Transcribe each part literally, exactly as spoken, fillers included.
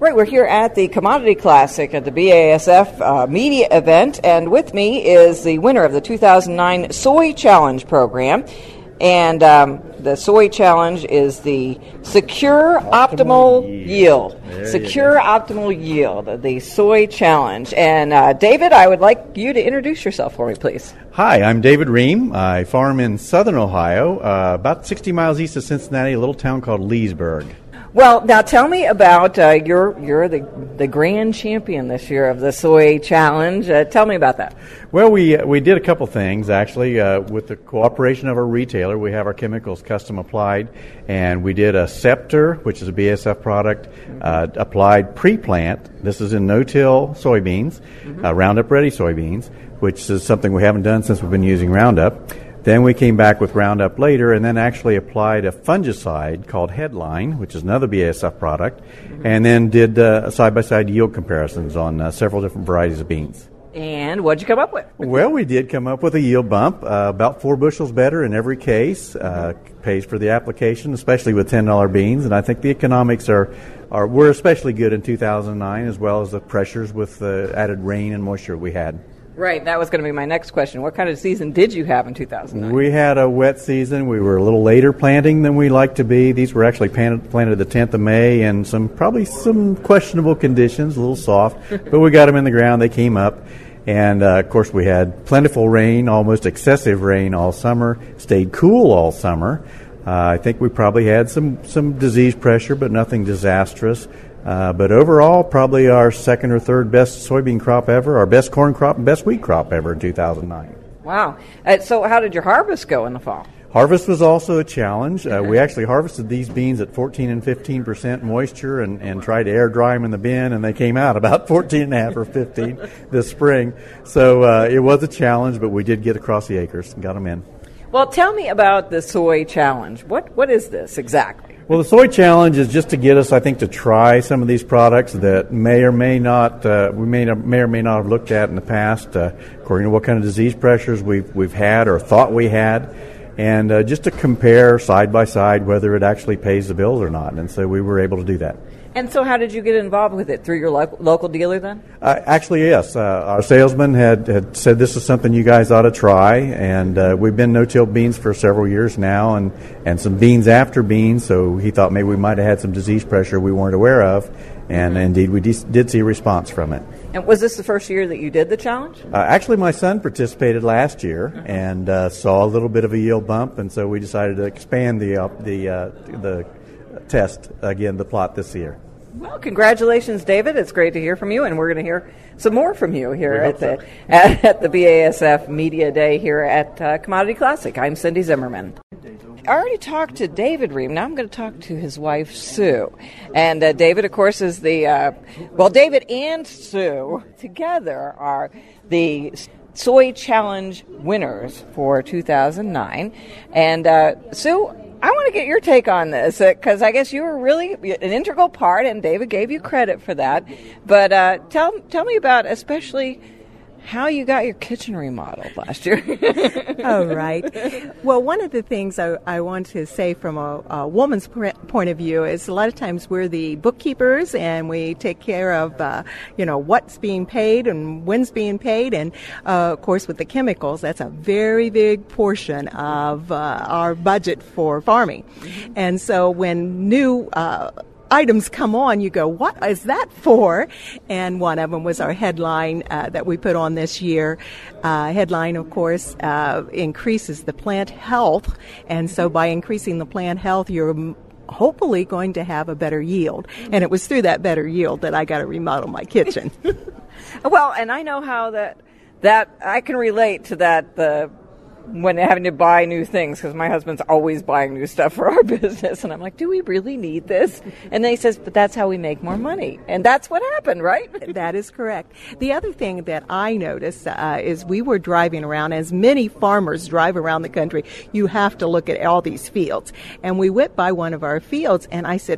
Right, we're here at the Commodity Classic at the B A S F uh, media event, and with me is the winner of the two thousand nine Soy Challenge program. And um, the Soy Challenge is the Secure Optimal, Optimal Yield. yield. Secure Optimal Yield, the Soy Challenge. And uh, David, I would like you to introduce yourself for me, please. Hi, I'm David Ream. I farm in southern Ohio, uh, about sixty miles east of Cincinnati, a little town called Leesburg. Well, now tell me about uh, you're you're the the grand champion this year of the Soy Challenge. Uh, tell me about that. Well, we uh, we did a couple things actually uh, with the cooperation of our retailer. We have our chemicals custom applied, and we did a Scepter, which is a B A S F product, uh, applied pre-plant. This is in no-till soybeans, mm-hmm. uh, Roundup Ready soybeans, which is something we haven't done since we've been using Roundup. Then we came back with Roundup later and then actually applied a fungicide called Headline, which is another B A S F product, mm-hmm. and then did uh, side-by-side yield comparisons on uh, several different varieties of beans. And what did you come up with? Well, we did come up with a yield bump, uh, about four bushels better in every case, uh, mm-hmm. pays for the application, especially with ten dollar beans, and I think the economics are, are were especially good in two thousand nine, as well as the pressures with the added rain and moisture we had. Right, that was going to be my next question. What kind of season did you have in two thousand nine? We had a wet season. We were a little later planting than we like to be. These were actually planted, planted the tenth of May in some probably some questionable conditions, a little soft, but we got them in the ground. They came up, and uh, of course we had plentiful rain, almost excessive rain all summer, stayed cool all summer. Uh, I think we probably had some, some disease pressure, but nothing disastrous. Uh, but overall, probably our second or third best soybean crop ever, our best corn crop and best wheat crop ever in two thousand nine. Wow. Uh, so how did your harvest go in the fall? Harvest was also a challenge. Uh, we actually harvested these beans at fourteen and fifteen percent moisture and, and tried to air dry them in the bin, and they came out about fourteen and a half or fifteen this spring. So uh, it was a challenge, but we did get across the acres and got them in. Well, tell me about the Soy Challenge. What What is this exactly? Well, the Soy Challenge is just to get us, I think, to try some of these products that may or may not uh, we may, not, may or may not have looked at in the past, uh, according to what kind of disease pressures we've we've had or thought we had, and uh, just to compare side by side whether it actually pays the bills or not. And so we were able to do that. And so how did you get involved with it? Through your lo- local dealer then? Uh, actually, yes. Uh, our salesman had, had said this is something you guys ought to try, and uh, we've been no-till beans for several years now, and, and some beans after beans, so he thought maybe we might have had some disease pressure we weren't aware of, and indeed we de- did see a response from it. And was this the first year that you did the challenge? Uh, actually, my son participated last year mm-hmm. and uh, saw a little bit of a yield bump, and so we decided to expand the, uh, the, uh, the test, again, the plot this year. Well, congratulations, David. It's great to hear from you, and we're going to hear some more from you here at the, so. at, at the B A S F Media Day here at uh, Commodity Classic. I'm Cindy Zimmerman. I already talked to David Ream. Now I'm going to talk to his wife, Sue. And uh, David, of course, is the, uh, well, David and Sue together are the Soy Challenge winners for two thousand nine. And uh, Sue, I want to get your take on this, because uh, I guess you were really an integral part, and David gave you credit for that. But uh, tell tell me about especially how you got your kitchen remodeled last year. Oh, right. Well, one of the things I, I want to say from a, a woman's point of view is a lot of times we're the bookkeepers and we take care of, uh, you know, what's being paid and when's being paid. And, uh, of course, with the chemicals, that's a very big portion of uh, our budget for farming. Mm-hmm. And so when new uh items come on, you go, what is that for? And one of them was our headline uh, that we put on this year. Uh, headline, of course, uh, increases the plant health. And so by increasing the plant health, you're hopefully going to have a better yield. And it was through that better yield that I got to remodel my kitchen. Well, and I know how that, that I can relate to that, the when having to buy new things, because my husband's always buying new stuff for our business. And I'm like, do we really need this? And then he says, but that's how we make more money. And that's what happened, right? That is correct. The other thing that I noticed uh, is we were driving around, as many farmers drive around the country, you have to look at all these fields. And we went by one of our fields, and I said,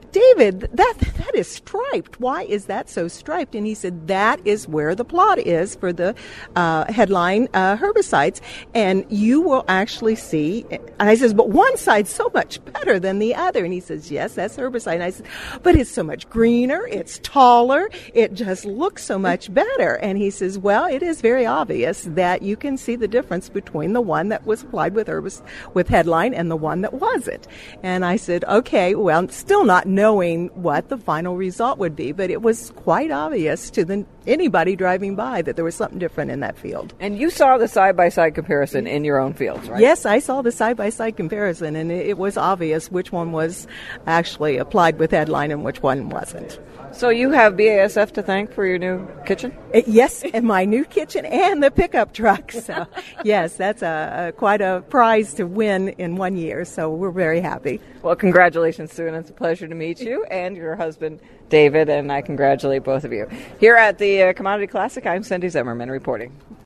David, that that is striped. Why is that so striped? And he said, that is where the plot is for the uh, headline uh, herbicides. And you will actually see, and I says, but one side's so much better than the other. And he says, yes, that's herbicide. And I said, but it's so much greener, it's taller, it just looks so much better. And he says, well, it is very obvious that you can see the difference between the one that was applied with herbicide, with headline, and the one that wasn't. And I said, okay, well, still not knowing what the final result would be, but it was quite obvious to the, anybody driving by that there was something different in that field. And you saw the side-by-side comparison in your own fields, right? Yes, I saw the side-by-side comparison, and it, it was obvious which one was actually applied with headline and which one wasn't. So you have B A S F to thank for your new kitchen? Uh, yes, and my new kitchen and the pickup truck. So, yes, that's a, a quite a prize to win in one year, so we're very happy. Well, congratulations, Sue, and it's a pleasure to meet you and your husband, David, and I congratulate both of you. Here at the uh, Commodity Classic, I'm Cindy Zimmerman reporting.